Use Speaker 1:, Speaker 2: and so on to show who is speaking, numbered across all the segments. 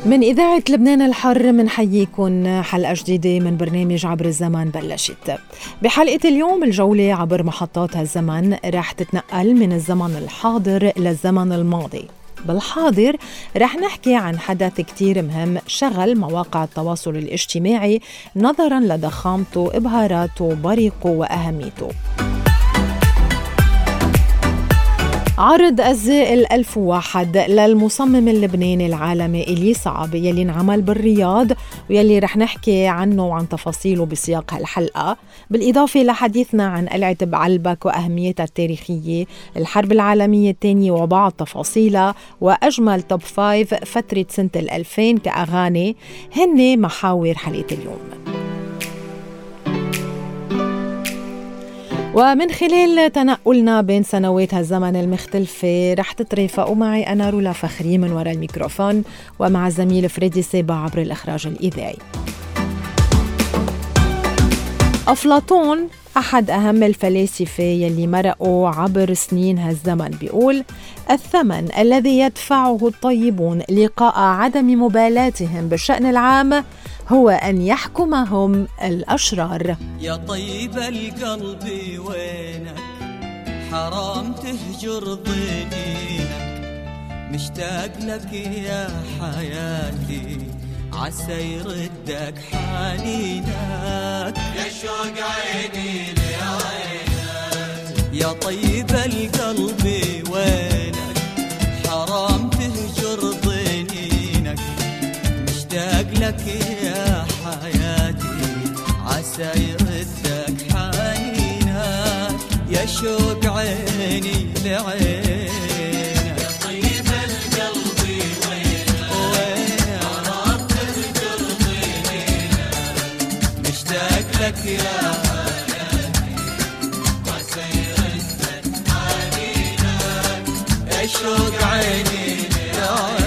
Speaker 1: من إذاعة لبنان الحر منحييكم حلقة جديدة من برنامج عبر الزمن بلشت. بحلقة اليوم الجولة عبر محطات هالزمن راح تتنقل من الزمن الحاضر للزمن الماضي. بالحاضر رح نحكي عن حدث كتير مهم شغل مواقع التواصل الاجتماعي نظراً لضخامته، إبهاراته، بريقه وأهميته. عرض الزائل 1001 للمصمم اللبناني العالمي إلي صعب يلي انعمل بالرياض ويلي رح نحكي عنه وعن تفاصيله بسياق هالحلقة، بالإضافة لحديثنا عن قلعة بعلبك وأهميتها التاريخية، الحرب العالمية الثانية وبعض تفاصيلها، وأجمل توب 5 فترة سنة 2000 كأغاني هن محاور حلقة اليوم. ومن خلال تنقلنا بين سنوات هالزمن المختلفة رح تترافقوا معي أنا رولا فخري من وراء الميكروفون ومع الزميل فريدي سيبا عبر الإخراج الإذاعي. أفلاطون أحد أهم الفلاسفة يلي مرقوا عبر سنين هالزمن بيقول: الثمن الذي يدفعه الطيبون لقاء عدم مبالاتهم بالشأن العام هو أن يحكمهم الأشرار.
Speaker 2: يا طيب القلب وينك، حرام تهجر ضنينك، مشتاق لك يا حياتي، عسى يردك حنينك، يا شوق عيني لعينك. يا طيب القلب وينك، حرام تهجر ضنينك، مشتاق لك يا حياتي، عسى يردك حنينك، يا شوق عيني لعينك. يا طيب القلب وينك، حرام تهجر ضنينك، مشتاق لك يا حياتي، عسى يردك حنينك، يا شوق عيني لعينك.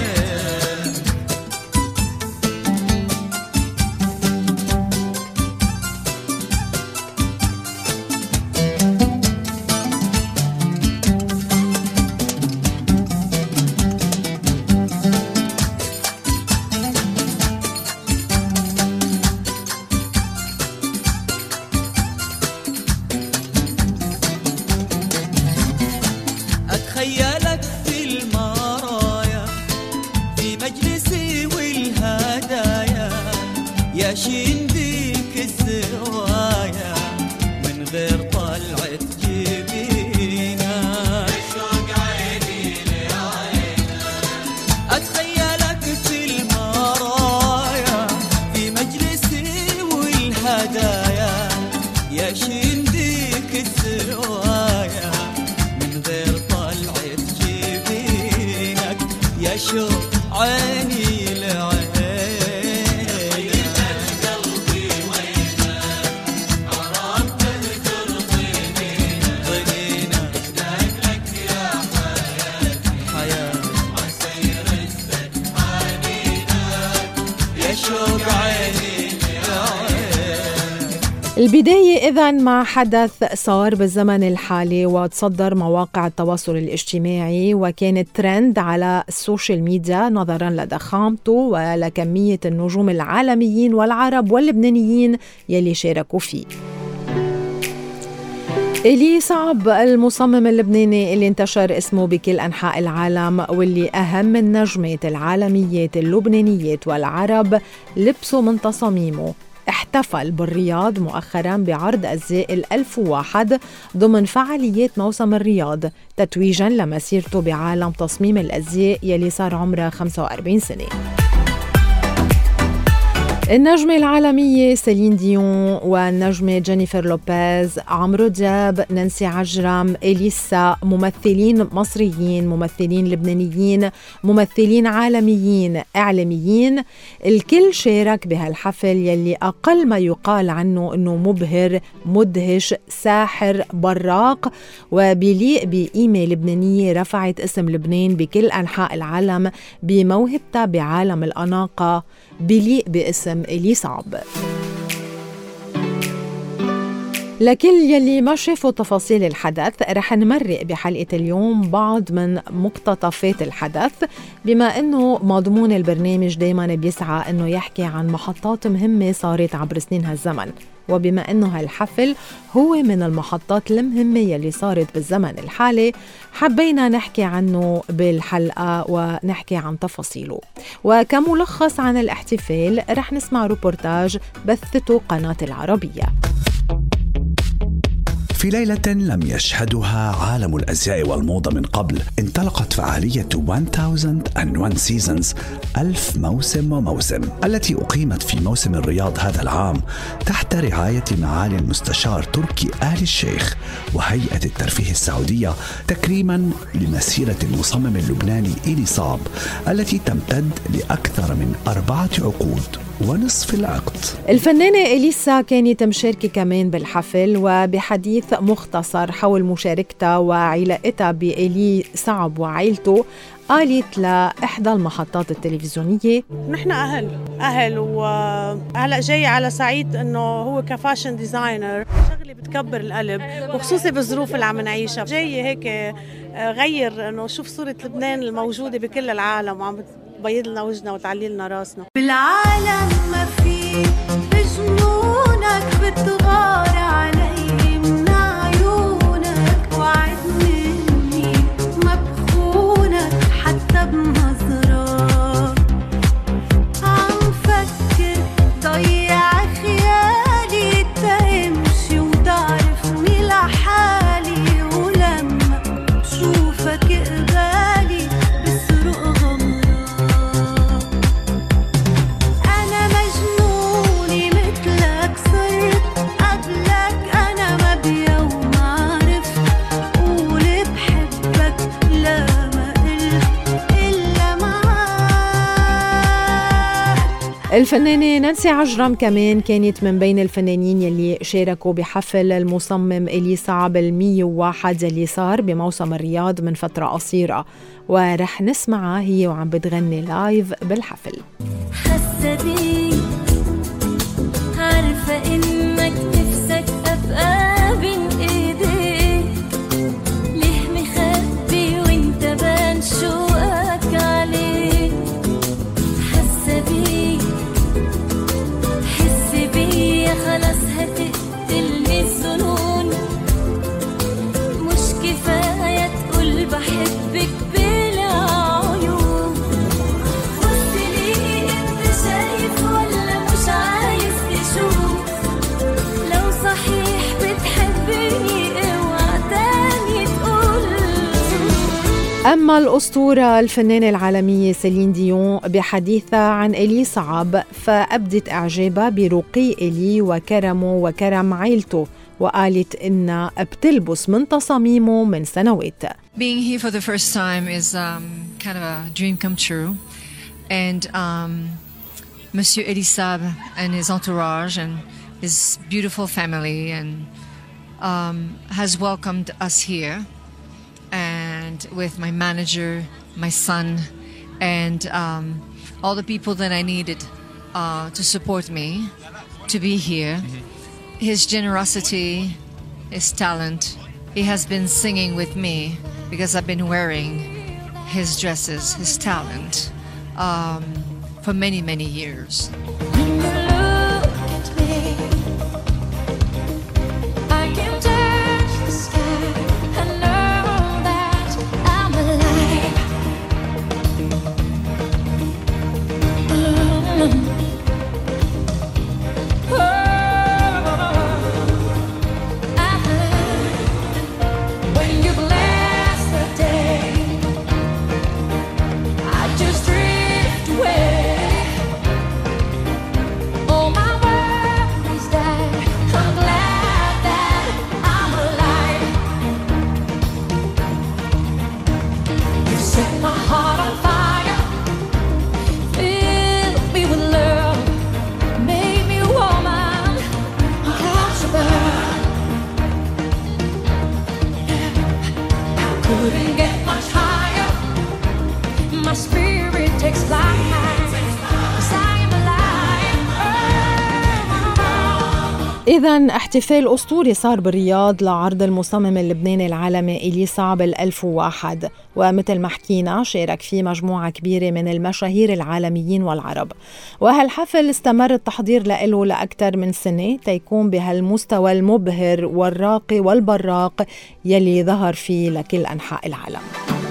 Speaker 2: أتخيلك في المرايا، في مجلسي والهدايا، ياشين بيك الزوايا، من غير طلعة جبينك، شوق عيني لعينك. أتخيلك في المرايا، في مجلسي والهدايا، ياشين بيك الزوايا، من غير طلعة جبينك، يا شوق عيني لعينك. قلبي وينك، حرام تهجر ضنينك، مشتاق لك يا حياتي، عسى يردك حنينك، يا شوق عيني لعينك.
Speaker 1: البداية إذن مع حدث صار بالزمن الحالي وتصدر مواقع التواصل الاجتماعي وكانت ترند على السوشيال ميديا نظراً لضخامته ولكمية النجوم العالميين والعرب واللبنانيين يلي شاركوا فيه. إلي صعب المصمم اللبناني اللي انتشر اسمه بكل أنحاء العالم واللي أهم النجمات العالميات اللبنانيات والعرب لبسوا من تصاميمه، احتفل بالرياض مؤخراً بعرض الزائل 1001 ضمن فعاليات موسم الرياض تتويجاً لمسيرته بعالم تصميم الأزياء يلي صار عمره 45 سنة. النجمة العالمية سيلين ديون والنجمة جينيفر لوبيز، عمرو دياب، نانسي عجرم، إليسا، ممثلين مصريين، ممثلين لبنانيين، ممثلين عالميين، إعلاميين، الكل شارك بهالحفل يلي أقل ما يقال عنه أنه مبهر، مدهش، ساحر، براق، وبيليق بقيمة لبنانية رفعت اسم لبنان بكل أنحاء العالم بموهبتها بعالم الأناقة، بيليق باسم إلي صعب. لكل يلي ما شافوا تفاصيل الحدث رح نمرق بحلقة اليوم بعض من مقتطفات الحدث، بما أنه مضمون البرنامج دايما بيسعى أنه يحكي عن محطات مهمة صارت عبر سنين هالزمن، وبما أنه هالحفل هو من المحطات المهمة يلي صارت بالزمن الحالي حبينا نحكي عنه بالحلقة ونحكي عن تفاصيله. وكملخص عن الاحتفال رح نسمع روبورتاج بثته قناة العربية.
Speaker 3: في ليلة لم يشهدها عالم الأزياء والموضة من قبل، انطلقت فعالية 1001 Seasons 1000 موسم وموسم التي أقيمت في موسم الرياض هذا العام تحت رعاية معالي المستشار تركي آل الشيخ وهيئة الترفيه السعودية، تكريما لمسيرة المصمم اللبناني إلي صعب التي تمتد لأكثر من 4 عقود ونصف العقد.
Speaker 1: الفنانة إليسا كانت مشاركة كمان بالحفل، وبحديث مختصر حول مشاركتها وعلاقتها بإلي صعب وعائلته قالت لإحدى المحطات التلفزيونية:
Speaker 4: نحن أهل وهلأ جاي على سعيد إنه هو كفاشن ديزاينر، شغلة بتكبر القلب وخصوصي بالظروف اللي عم نعيشها. جاي هيك غير إنه شوف صورة لبنان الموجودة بكل العالم وعم بيض لنا وجهنا وتعلي لنا راسنا.
Speaker 5: بالعالم ما في بجنونك بتغار علي من عيونك، وعد مني ما بخونك حتى بنظرة. عم فكر ضيع خيالي تمشي وتعرفني لحالي، ولما شوفك قبالي بسرق غمرة.
Speaker 1: الفنانة نانسي عجرم كمان كانت من بين الفنانين يلي شاركوا بحفل المصمم إلي صعب 101 يلي صار بموسم الرياض من فترة قصيرة، ورح نسمعها هي وعم بتغني لايف بالحفل.
Speaker 5: حاسة بيك عارفة إنك نفسك أبقى بين إيديك، ليه مخبي وإنت بان شوقك عليك. حاسة بيك حس بيا خلاص هتقتلني الظنون، مش كفاية تقول بحبك بلا عيون. بص لي انت شايف ولا مش عايز تشوف، لو صحيح بتحبني اوعى تاني تقول.
Speaker 1: أما الأسطورة الفنانة العالمية سيلين ديون بحديثها عن إلي صعب فأبدت إعجابها برقي إلي وكرمه وكرم عائلته، وقالت إنها بتلبس من تصاميمه من سنوات.
Speaker 6: Being here for the first time is kind of a dream come true, and Monsieur Elie Saab and his entourage and his beautiful family and has welcomed us here, and with my manager, my son, and all the people that I needed to support me to be here. His generosity, his talent. He has been singing with me because I've been wearing his dresses, his talent for many, many years.
Speaker 5: When you look at me, I can touch the sky. I know that I'm alive. When you bless the day, I just drift away. Oh, my world is that I'm glad that I'm alive. You set my heart on fire, fill me with love, made me a woman, without you burn. Couldn't get much higher. My spirit takes flight, 'cause I am alive.
Speaker 1: إذن احتفال أسطوري صار بالرياض لعرض المصمم اللبناني العالمي إليصعب 1001، ومثل ما حكينا شارك فيه مجموعة كبيرة من المشاهير العالميين والعرب. وهالحفل استمر التحضير له لأكثر من سنة تيكون بهالمستوى المبهر والراقي والبراق يلي ظهر فيه لكل أنحاء العالم.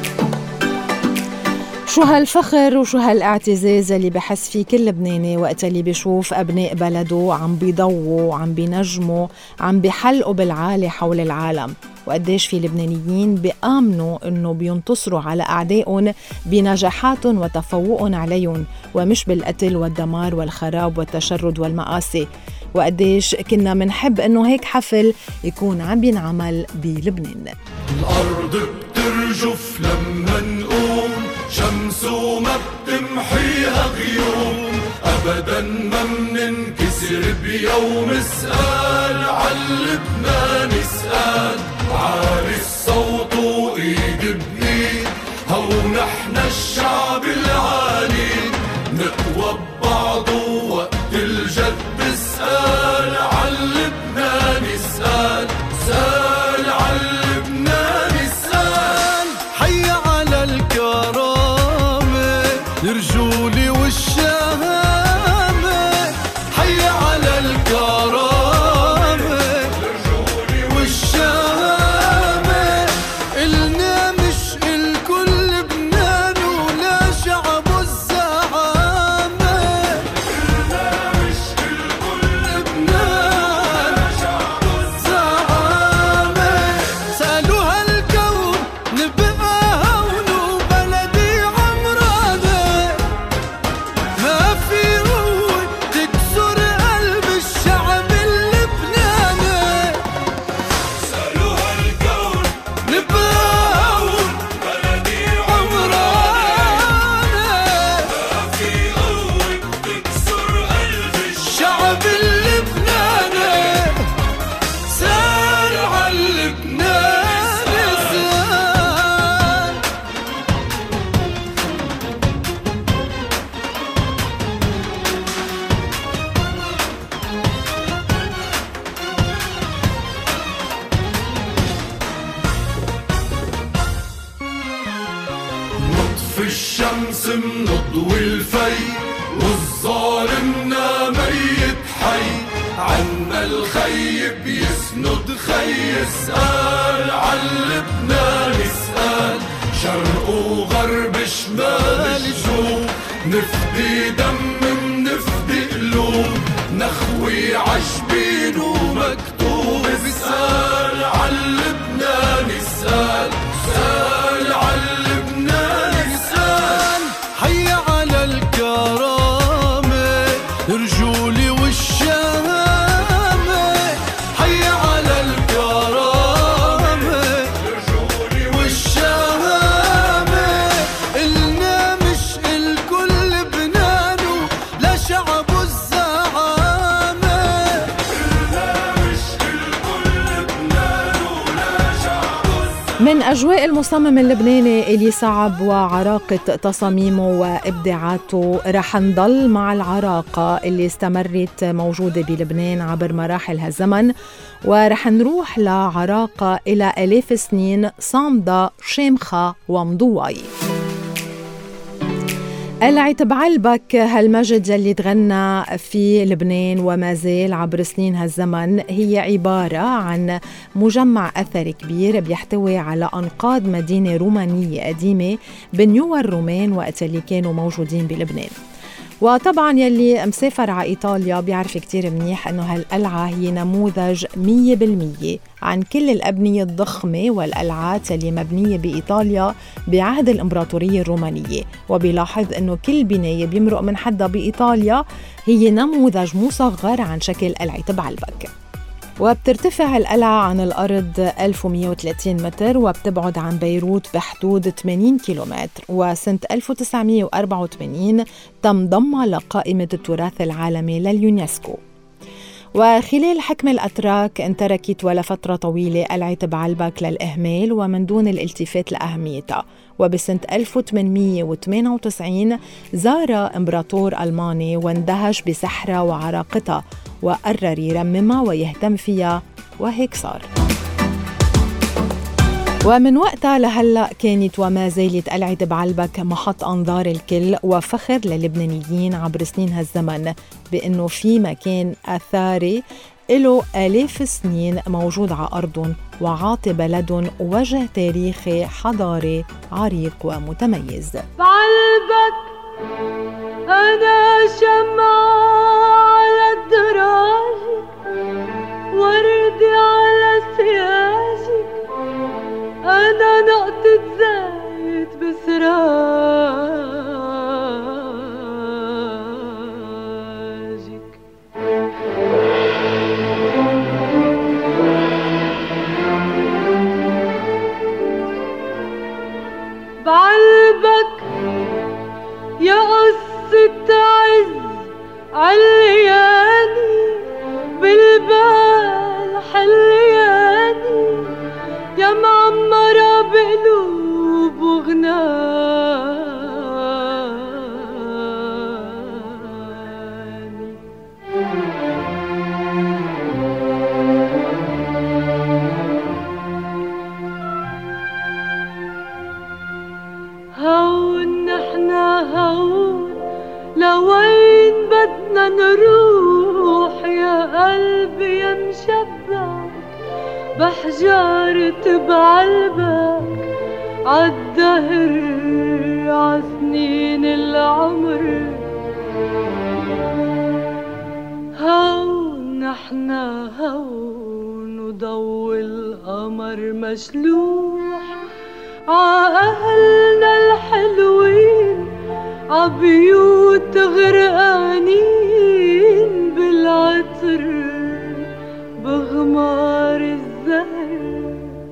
Speaker 1: شو هالفخر وشو هالاعتزاز اللي بحس فيه كل لبناني وقت اللي بيشوف أبناء بلده عم بيضووا، عم بينجموا، عم بيحلقوا بالعالي حول العالم، وقديش في لبنانيين بيآمنوا إنه بينتصروا على أعدائهم بنجاحاتهم وتفوقهم عليهم، ومش بالقتل والدمار والخراب والتشرد والمآسي. وقديش كنا منحب إنه هيك حفل يكون عم بينعمل بلبنان.
Speaker 2: الأرض بترجف لما نقوم، شمس وما بتمحيها غيوم، أبداً ما مننكسر بيوم. اسأل عاللبنان، اسأل عالي الصوت وإيد بإيد، هو نحن الشعب العالي نقوى ببعض وقت الجد. اسأل عاللبنان، اسأل اسأل عاللبنان، اسأل حي على الكرامة الرجولة والشهامة، حي على الكرامة الرجولة والشهامة. إلنا مش الكل لبنان ولا شعب الزعامة، إلنا مش الكل لبنان ولا شعب الزعامة. سألوا هالكون نبقى هون وبلدي عمرانة، ما في قوة تكسر قلب الشعب اللبناني. سألوا هالكون نبقى هون بلدي عمرانة، ما في قوة تكسر قلب الشعب اللبناني. سأل عاللبنان، اسأل نطفي الشمس منضوي الفي، والظالمنا ميت حي، عنا الخيب يسند خي. اسأل عاللبنان، اسأل شرق وغرب شمال جنوب، نفدي دم منفدي قلوب، نخوي عجبين ومكتوب. اسأل عاللبنان، اسأل اسأل عاللبنان، اسأل حي على الكرامة الرجولة والشهامة، حي على الكرامة الرجولة والشهامة. إلنا مش الكل لبنان ولا شعب الزعامة، إلنا مش الكل لبنان ولا شعب الزعامة.
Speaker 1: من أجواء المصمم اللبناني إليصعب وعراقة تصاميمه وإبداعاته رح نضل مع العراقة اللي استمرت موجودة بلبنان عبر مراحل هالزمن، ورح نروح لعراقة إلى آلاف سنين صامدة شامخة ومضوعي. قلعة بعلبك هالمجد يلي تغنى في لبنان وما زال عبر سنين هالزمن هي عبارة عن مجمع أثري كبير بيحتوي على أنقاض مدينة رومانية قديمة بنيوها الرومان وقت اللي كانوا موجودين بلبنان. وطبعا يلي مسافر على إيطاليا بيعرف كتير منيح أنه هالقلعة هي نموذج 100% عن كل الأبنية الضخمة والقلعات يلي مبنية بإيطاليا بعهد الإمبراطورية الرومانية، وبيلاحظ أنه كل بناية بيمرق من حدها بإيطاليا هي نموذج مصغر عن شكل قلعة بعلبك. وبترتفع القلعة عن الأرض 1130 متر وبتبعد عن بيروت بحدود 80 كيلومتر، وسنة 1984 تم ضمها لقائمة التراث العالمي لليونسكو. وخلال حكم الأتراك انتركت ولا فترة طويلة قلعة بعلبك للإهمال ومن دون الالتفات لأهميتها، وبسنة 1898 زار إمبراطور ألماني واندهش بسحرها وعراقتها وقرر يرممها ويهتم فيها، وهيك صار. ومن وقتها لهلأ كانت وما زالت قلعة بعلبك محط أنظار الكل وفخر للبنانيين عبر سنين هالزمن، بأنه في مكان أثاري له آلاف السنين موجود على أرضهم وعاطي بلدهم وجه تاريخي حضاري عريق ومتميز.
Speaker 7: بعلبك أنا شمعة على الدراجك، وردي على سياجك، أنا نقطة زيت بسراجك. بعلبك يا قصة عز علياني، بالبال حلياني، يا معمرة بقلوب وغناني. هون نحنا هون لوين بدنا نروح، يا قلبي يا مشبك بحجارة بعلبك، عالدهر عسنين العمر. هون نحنا هون وضوء القمر مشلوح، عأهلنا الحلوين عبيوت غرقانين بالعطر بغمار الزهر.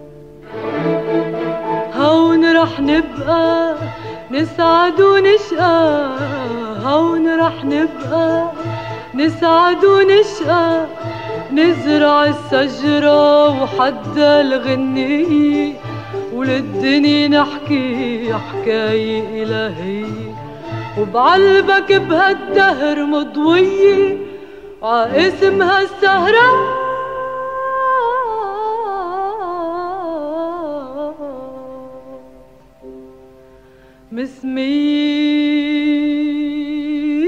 Speaker 7: هون رح نبقى نسعد ونشقى، هون رح نبقى نسعد ونشقى، نزرع الشجرة وحدى الغنية، وللدنيا نحكي حكاية إلهية، وبعلبك بهالدهر مضوية عاسمها السهرة. مسمية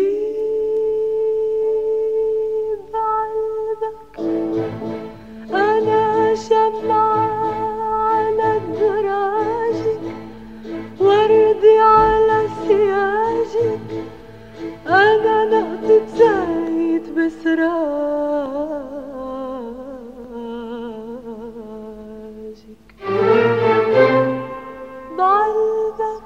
Speaker 7: بعلبك أنا شمعة على دراجك، وردي على سياجك، أنا نقطة زيت بسراجك. بعلبك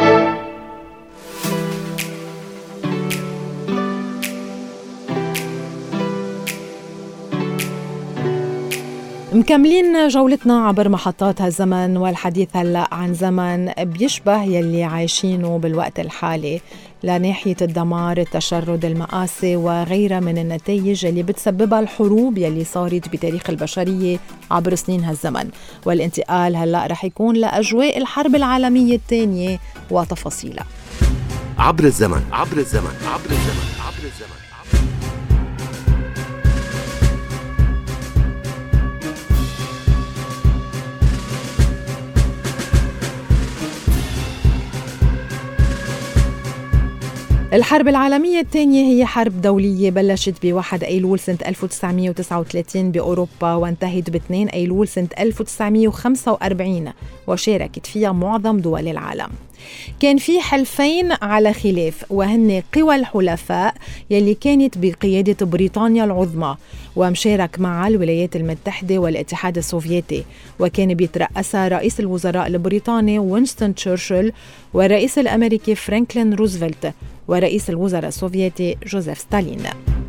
Speaker 1: مكملين جولتنا عبر محطات هالزمن، والحديث هلأ عن زمن بيشبه يلي عايشينه بالوقت الحالي لناحية الدمار، التشرد، المآسي وغيرها من النتائج اللي بتسببها الحروب يلي صارت بتاريخ البشرية عبر سنين هالزمن. والانتقال هلأ رح يكون لأجواء الحرب العالمية الثانية وتفاصيلها.
Speaker 8: عبر الزمن، عبر الزمن، عبر الزمن، عبر الزمن.
Speaker 1: الحرب العالمية الثانية هي حرب دولية بلشت ب1 أيلول سنة 1939 بأوروبا، وانتهت ب2 أيلول سنة 1945، وشاركت فيها معظم دول العالم. كان في حلفين على خلاف، وهن قوى الحلفاء يلي كانت بقيادة بريطانيا العظمى، ومشارك مع الولايات المتحدة والاتحاد السوفيتي، وكان بيترأسها رئيس الوزراء البريطاني وينستون تشرشل، والرئيس الأمريكي فرانكلين روزفلت، ورئيس الوزراء السوفيتي جوزيف ستالين.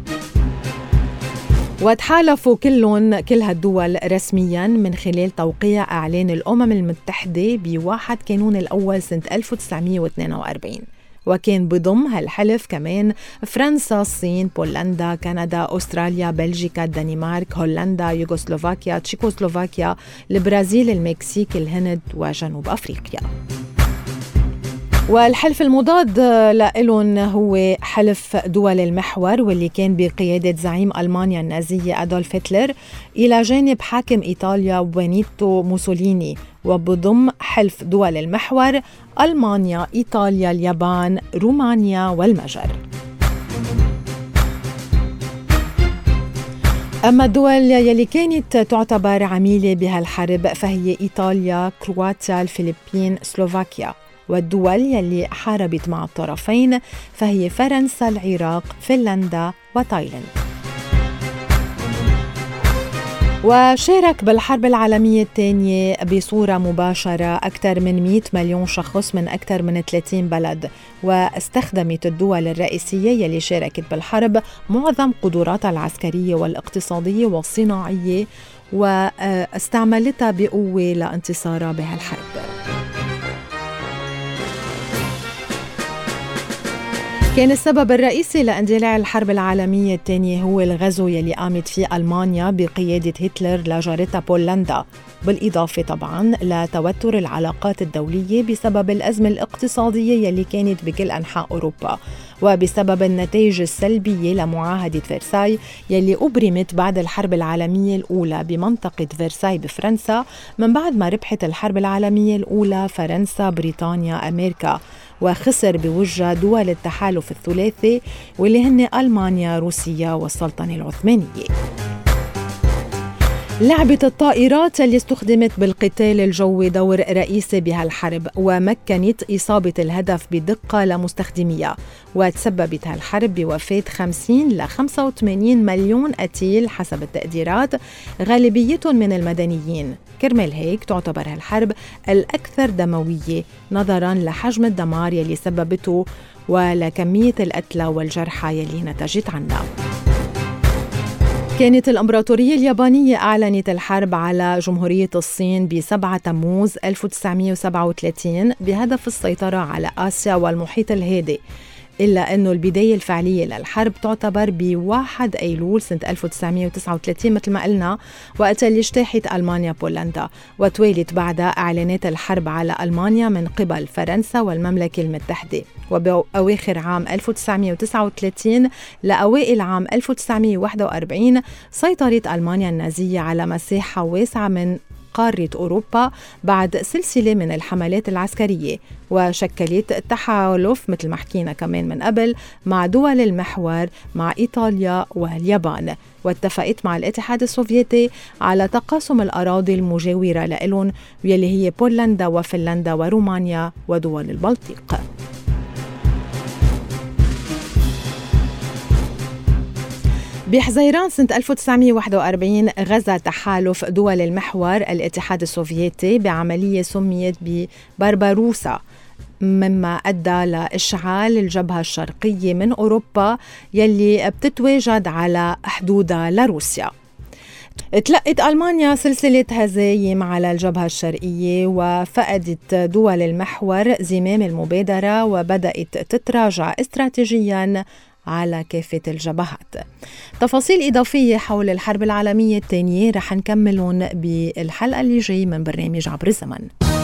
Speaker 1: وتحالفوا كل هالدول رسمياً من خلال توقيع إعلان الأمم المتحدة ب1 كانون الأول سنة 1942، وكان بضم هالحلف كمان فرنسا، الصين، بولندا، كندا، أستراليا، بلجيكا، الدنمارك، هولندا، يوغوسلوفاكيا، تشيكوسلوفاكيا، البرازيل، المكسيك، الهند وجنوب أفريقيا. والحلف المضاد لإلهم هو حلف دول المحور، واللي كان بقيادة زعيم ألمانيا النازية أدولف هتلر إلى جانب حاكم إيطاليا بنيتو موسوليني، وبضم حلف دول المحور ألمانيا، إيطاليا، اليابان، رومانيا والمجر. أما الدول يلي كانت تعتبر عميلة بهالحرب فهي إيطاليا، كرواتيا، الفلبين، سلوفاكيا. والدول يلي حاربت مع الطرفين فهي فرنسا، العراق، فنلندا وتايلاند. وشارك بالحرب العالمية الثانية بصورة مباشرة أكثر من 100 مليون شخص من أكثر من 30 بلد، واستخدمت الدول الرئيسية يلي شاركت بالحرب معظم قدراتها العسكرية والاقتصادية والصناعية، واستعملتها بقوة لانتصارها بهالحرب. كان السبب الرئيسي لاندلاع الحرب العالمية الثانية هو الغزو يلي قامت فيه ألمانيا بقيادة هتلر لجارتها بولندا، بالإضافة طبعاً لتوتر العلاقات الدولية بسبب الأزمة الاقتصادية يلي كانت بكل أنحاء أوروبا، وبسبب النتائج السلبية لمعاهدة فرساي يلي أبرمت بعد الحرب العالمية الأولى بمنطقة فرساي بفرنسا، من بعد ما ربحت الحرب العالمية الأولى فرنسا، بريطانيا، أمريكا، وخسر بوجه دول التحالف الثلاثي واللي هن ألمانيا، روسيا والسلطنة العثمانية. لعبت الطائرات اللي استخدمت بالقتال الجوي دور رئيسي بهالحرب، ومكنت إصابة الهدف بدقة لمستخدميها، وتسببت هالحرب بوفاة 50 ل 85 مليون قتيل حسب التقديرات، غالبيتهم من المدنيين. كرمال هيك تعتبر هالحرب الأكثر دموية نظراً لحجم الدمار يلي سببته ولكمية القتلى والجرحى يلي نتجت عنها. كانت الإمبراطورية اليابانية أعلنت الحرب على جمهورية الصين ب7 تموز 1937 بهدف السيطرة على آسيا والمحيط الهادئ، إلا أنه البداية الفعلية للحرب تعتبر ب1 أيلول سنة 1939 مثل ما قلنا، وقت اللي اجتاحت ألمانيا بولندا، وتوالت بعدها إعلانات الحرب على ألمانيا من قبل فرنسا والمملكة المتحدة. وبأواخر عام 1939 لأوائل عام 1941 سيطرت ألمانيا النازية على مساحة واسعة من قارة أوروبا بعد سلسلة من الحملات العسكرية، وشكلت تحالف مثل ما حكينا كمان من قبل مع دول المحور مع إيطاليا واليابان، واتفقت مع الاتحاد السوفيتي على تقاسم الأراضي المجاورة لإلهم يلي هي بولندا وفنلندا ورومانيا ودول البلطيق. بحزيران سنة 1941 غزا تحالف دول المحور الاتحاد السوفيتي بعملية سميت ببربروسا، مما أدى لإشعال الجبهة الشرقية من أوروبا يلي بتتواجد على حدودها لروسيا. تلقت ألمانيا سلسلة هزايم على الجبهة الشرقية، وفقدت دول المحور زمام المبادرة وبدأت تتراجع استراتيجياً على كافة الجبهات. تفاصيل إضافية حول الحرب العالمية الثانية رح نكملون بالحلقة اللي جاي من برنامج عبر الزمن.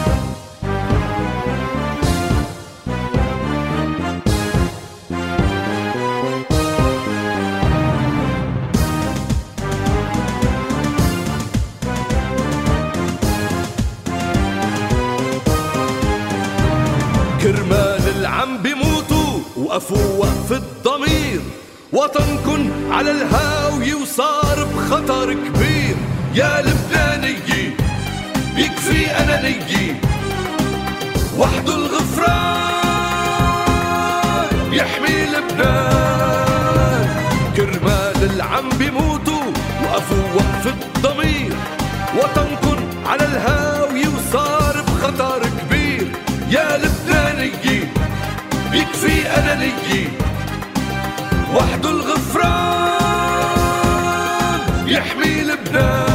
Speaker 2: كرمال العم بيموتوا وقفوا وقف الضمير، وطنكن على الهاوية وصار بخطر كبير. يا لبنانية بيكفي أنانية، وحده الغفران يحمي لبنان. كرمال العم بيموتوا وقفوا وقف الضمير، وطنكن على الهاوية وصار بخطر كبير. يا لبنانية بيكفي أنانية، وحده الغفران يحمي لبنان.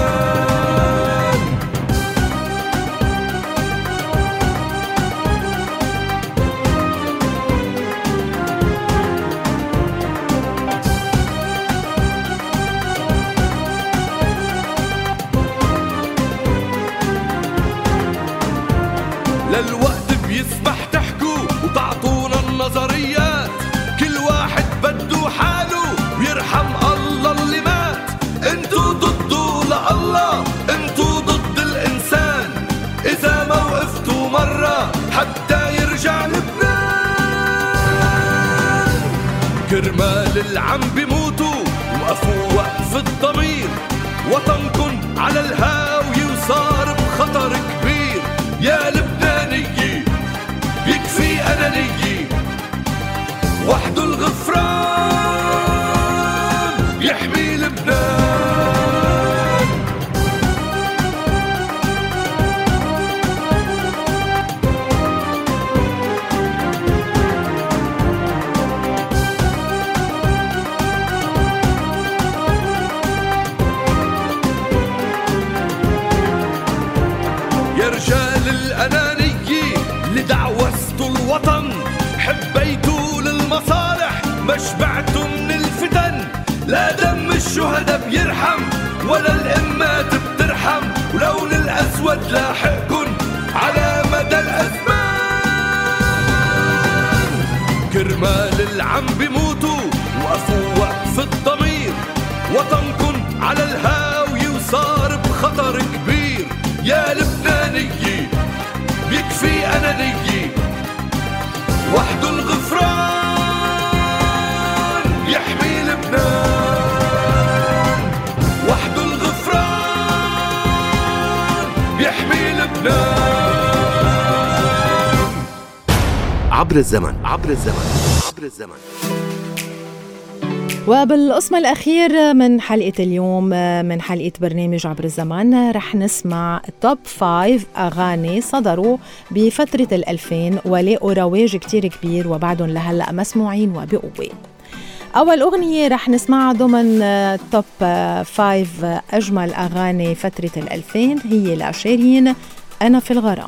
Speaker 2: للوقت بيسمح تحكوا وتعطوا كرمال العم بيموتوا وقفوا وقف الضمير، وطنكن على الهاوية وصار بخطر كبير. يا لبنانية بيكفي أنانية، وحده الغفران يحمي لبنان. يا رجال الأنانية اللي دعوستوا الوطن، حبيتوا للمصالح ما شبعتوا من الفتن. لا دم الشهداء بيرحم ولا الأمات بترحم، ولون الأسود لاحقكن على مدى الأزمان. كرمال العم بيموتوا وقفوا وقف الضمير، وطنكن على الهاوية وصار بخطر كبير. يا لبنانية بيكفي أنانية، وحده الغفران يحمي لبنان. وحده الغفران يحمي لبنان.
Speaker 8: عبر الزمن، عبر الزمن، عبر الزمن.
Speaker 1: وبالقسم الأخير من حلقة اليوم من حلقة برنامج عبر الزمان رح نسمع توب 5 أغاني صدروا بفترة 2000 ولقوا رواج كتير كبير وبعدهم لهلأ مسموعين وبقوة. أول أغنية رح نسمعها ضمن توب 5 أجمل أغاني فترة 2000 هي لشيرين أنا في الغرام.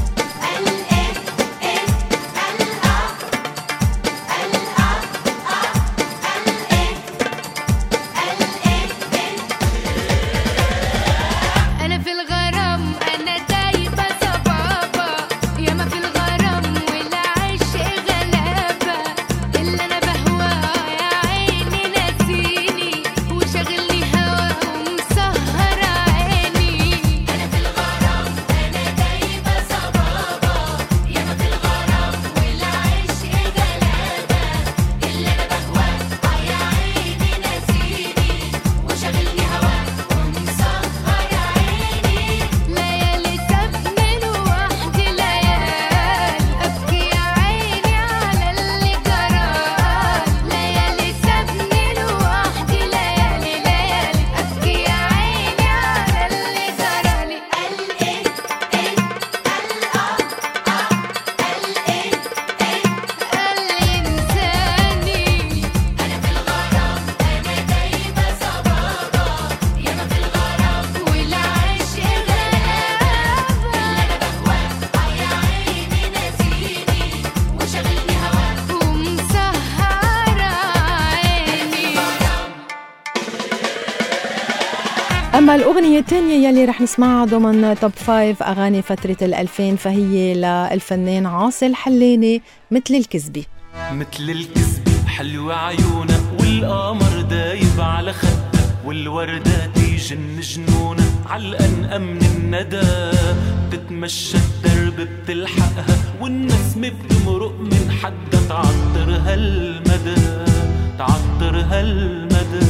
Speaker 1: أما الأغنية الثانية يلي رح نسمعها ضمن توب 5 أغاني فترة 2000 فهي للفنان عاصي الحلاني مثل الكذبة.
Speaker 9: مثل الكذبة حلوة عيونك والقمر دايب على خدك والوردات يجن جنونك علقن من الندى بتتمشى الدرب بتلحقها والنسمة بتمرق من حدها تعطر هالمدى تعطر هالمدى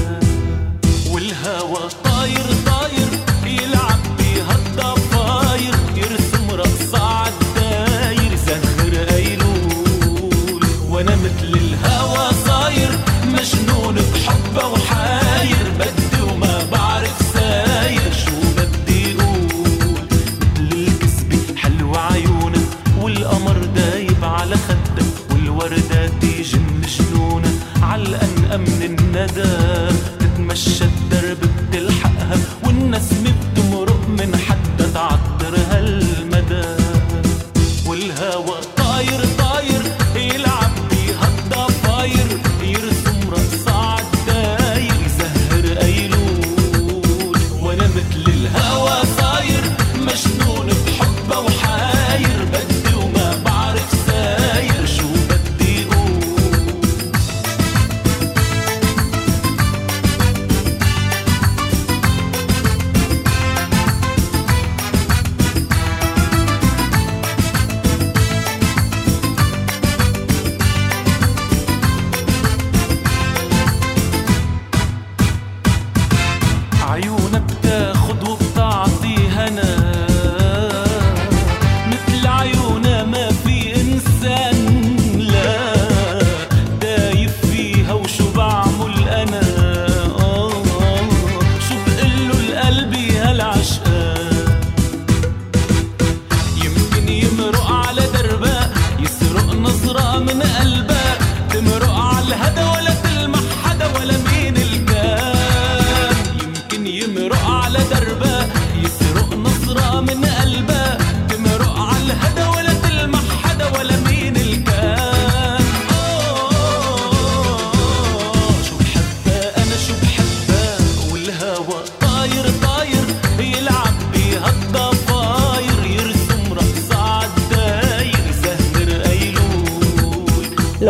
Speaker 9: والهوا طاير طاير يلعب بهالضفاير يرسم رقص عالداير زهر قيلول وانا مثل الهوا صاير مجنون بحبه وحاير بدي وما بعرف ساير شو بدي اقول مثل الكذبة حلوة عيونك والقمر دايب على خدك والوردات يجن جنونك علقن من الندى تتمشى الدرب بتلحقها والنسمة بتمرق من حدها تعطر هالمدى والهوا طاير طاير يلعب بهالضفاير يرسم رقص عالداير زهر قيلول وانا مثل الهوا صاير مجنون بحبه وحاير بدي وما بعرف ساير شو بدي اقول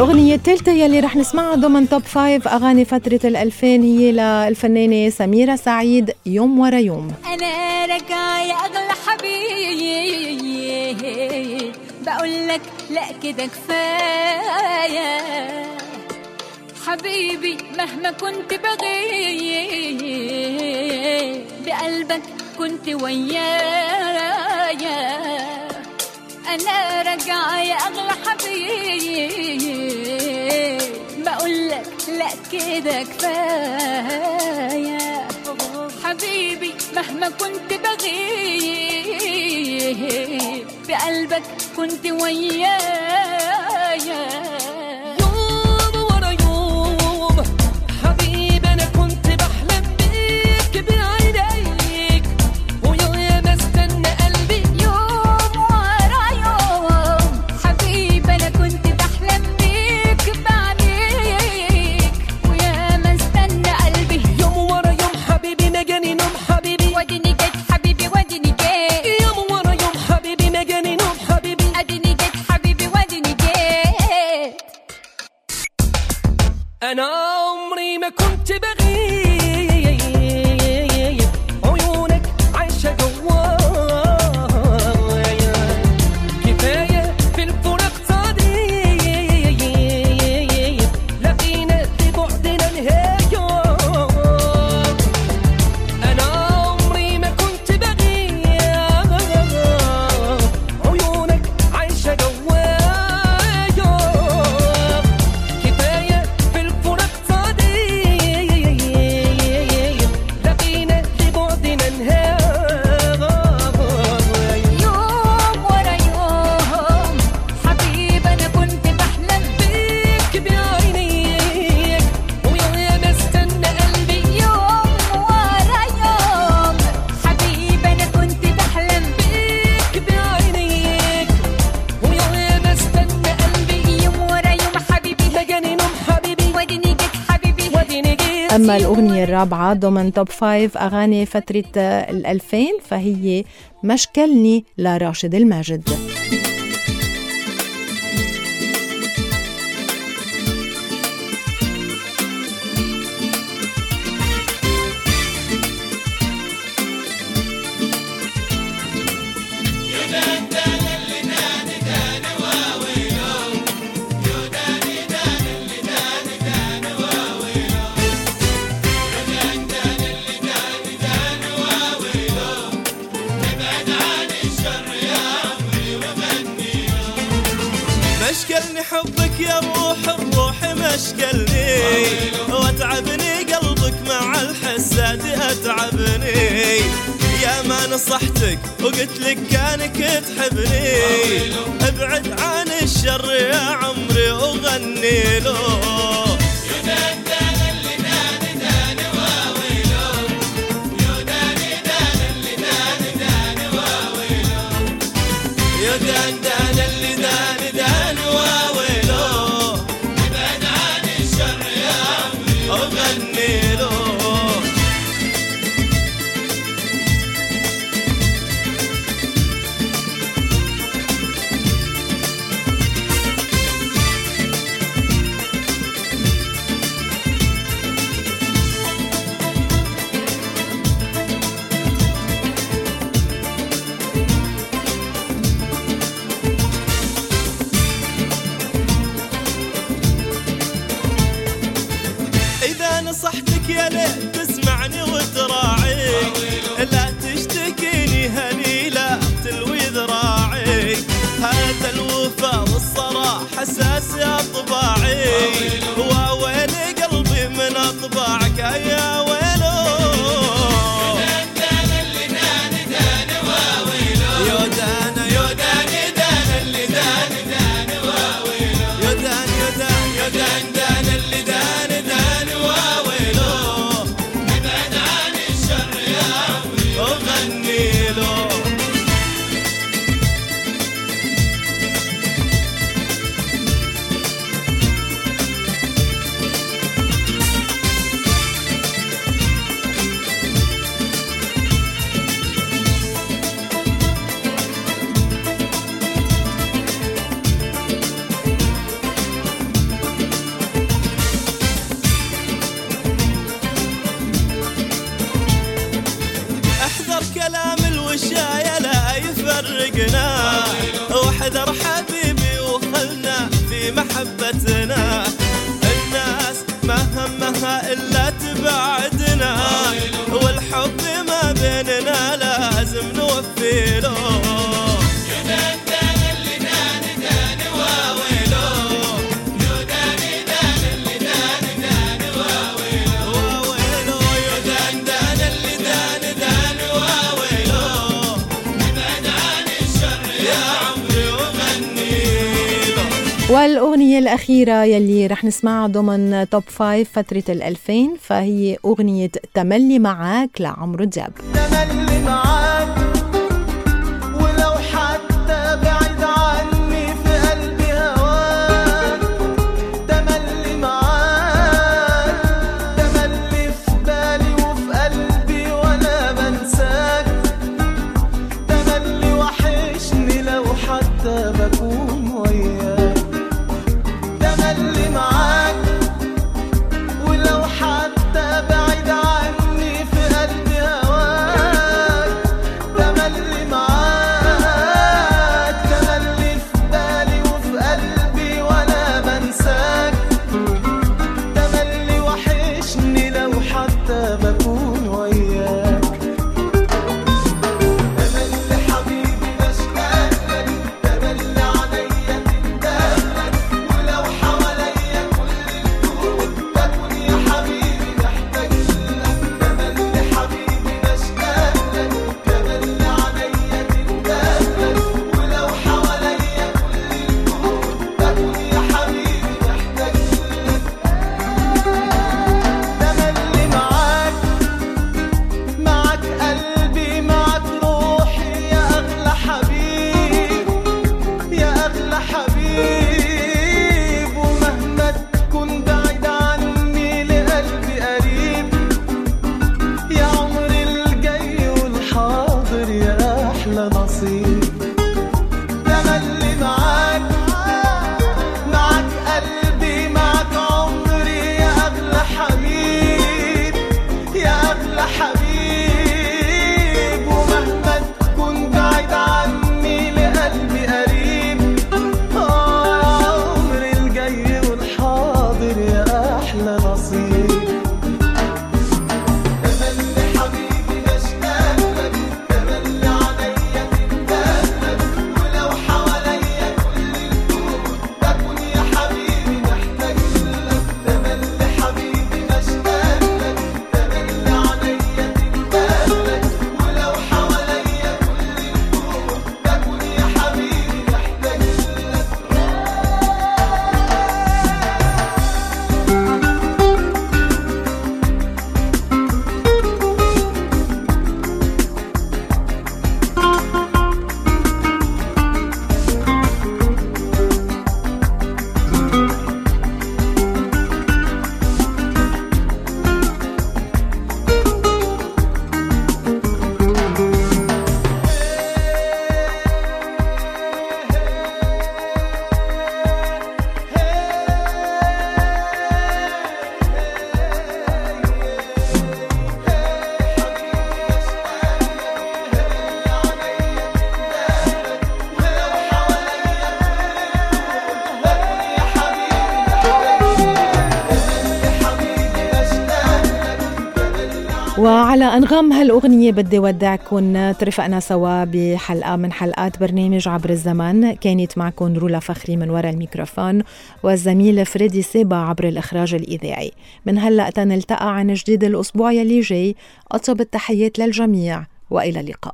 Speaker 1: الأغنية الثالثة يلي رح نسمعها ضمن توب 5 أغاني فترة 2000 هي للفنانة سميرة سعيد، يوم ورا يوم.
Speaker 5: أنا راجعة يا أغلى حبيب، بقولك لا كده كفاية حبيبي، مهما كنت بغيب بقلبك كنت ويايا. أنا راجعة يا أغلى حبيب، بقولك لا كده كفاية حبيبي، مهما كنت بغيب بقلبك كنت ويايا.
Speaker 10: يوم ورا يوم حبيبي أنا كنت بحلم بيك بعينيك، ويوم استنى قلبي.
Speaker 5: يوم ورا يوم حبيبي أنا كنت بحلم بيك بعينيك، ويوم استنى قلبي.
Speaker 10: يوم ورا يوم حبيبي ما جاني نوم حبيبي،
Speaker 5: وديني جيت حبيبي وديني جيت.
Speaker 10: يوم ورا يوم حبيبي ما جاني نوم حبيبي،
Speaker 5: اديني جيت حبيبي وديني جيت.
Speaker 10: أنا عمري ما كنت بغيب، عيونك عايشة جوايا، كفاية في الفراق صديق، لقينا لبعدنا نهاية. أنا عمري ما كنت بغيب، عيونك عايشة جوايا، كفاية في الفراق صديق، لقينا لبعدنا نهاية.
Speaker 5: يوم ورا يوم حبيبي أنا كنت بحلم
Speaker 10: بيك بعينيك، ويوم استنى قلبي.
Speaker 5: يوم ورا يوم حبيبي أنا كنت بحلم
Speaker 10: بيك بعينيك، ويوم استنى قلبي.
Speaker 5: يوم ورا يوم حبيبي
Speaker 10: ما جاني نوم حبيبي،
Speaker 5: وديني جيت حبيبي
Speaker 10: وديني جيت.
Speaker 1: أما الأغنية الرابعة ضمن توب 5 أغاني فترة 2000 فهي مشكلني لراشد الماجد.
Speaker 11: مشكلني حبك يا روح الروح، مشكلني واتعبني قلبك مع الحساد اتعبني. يا ما نصحتك وقلت لك كانك تحبني، ابعد عن الشر يا عمري وغني له. يا دان اللي دان دان واويلو، ابعد عن الشر يا عمري وغني له. إذا نصحتك يا ليت تسمعني وتراعي، لا تشتكيني هني لا تلوي ذراعي. هذا الوفا والصراحة أساس طباعي، وويلي قلبي من أطباعك يا ويلو. يا دان يا دان دان اللي دان دان واويلو، يا دان يا دان يا دان دان اللي دان دان واويلو، ابعد عن الشر يا عمري وغني له.
Speaker 1: والأغنية الأخيرة يلي رح نسمعها ضمن توب 5 فترة 2000 فهي أغنية تملي معاك لعمرو دياب.
Speaker 11: تملي معاك ولو حتى بعيد عني في قلبي هواك، تملي معاك، تملي في بالي وفي قلبي ولا بنساك، تملي وحشني لو حتى بكون وياك، تملي معاك ولو حتى بعيد عني في قلبي هواك، تملي معاك، تملي في بالي وفي قلبي ولا بنساك، تملي وحشني لو حتى بكون وياك، تملي حبيبي بشتاق لك، تملي عليا تندم لك، ولو حواليا كل الكون بكون يا حبيبي محتاج لك، تملي حبيبي بشتاق لك، تملي عليا تندم لك، ولو حواليا كل الكون بكون يا حبيبي محتاج لك، تملي معاك، معاك قلبي، معاك روحي يا أغلى حبيب، يا أغلى حبيب، ومهما تكون بعيد عني لقلبي قريب، يا عمري الجاي والحاضر يا أحلى نصيب، تملي معاك، معاك قلبي، معاك عمري يا أغلى حبيب، يا أغلى حبيب، ومهما تكون بعيد عني لقلبي قريب، يا عمري الجاي والحاضر يا أحلى نصيب، تملي حبيبي بشتاق لك، تملي عليا تندم لك، ولو حواليا كل الكون بكون يا حبيبي محتاج لك، تملي حبيبي بشتاق لك، تملي عليا تندم لك، ولو حواليا كل الكون بكون يا حبيبي محتاج لك.
Speaker 1: وعلى أنغام هالأغنية بدي ودعكن. ترفقنا سوا بحلقة من حلقات برنامج عبر الزمن. كانت معكن رولا فخري من وراء الميكروفون والزميل فريدي سيبا عبر الإخراج الإذاعي. من هلأ تنلتقى عن جديد الأسبوع يلي جاي. أطيب التحيات للجميع وإلى اللقاء.